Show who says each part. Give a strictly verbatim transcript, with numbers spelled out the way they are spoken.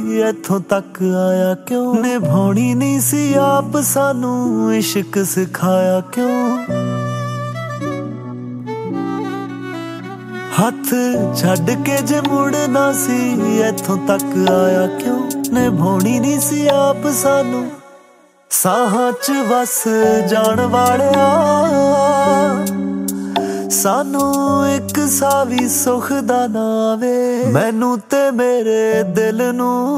Speaker 1: ਇੱਥੋਂ ਤੱਕ ਆਇਆ ਕਿਉਂ? ਨਿਭਾਉਣੀ ਨਹੀਂ ਸੀ ਆਪ ਸਾਨੂੰ ਇਸ਼ਕ ਸਿਖਾਇਆ ਕਿਉਂ? ਹੱਥ ਛੱਡ ਕੇ ਜੇ ਮੁੜਨਾ ਸੀ ਇੱਥੋਂ ਤੱਕ ਆਇਆ ਕਿਉਂ? ਨਿਭਾਉਣੀ ਨਹੀਂ ਸੀ ਆਪ ਸਾਨੂੰ ਸਾਹਾਂ 'ਚ ਵਸ ਜਾਣ ਵਾਲਿਆ। ਸਾਨੂੰ ਇੱਕ ਸਾਹ ਵੀ ਸੁੱਖ ਦਾ ਨਾ ਵੇ, ਮੈਨੂੰ ਤੇ ਮੇਰੇ ਦਿਲ ਨੂੰ।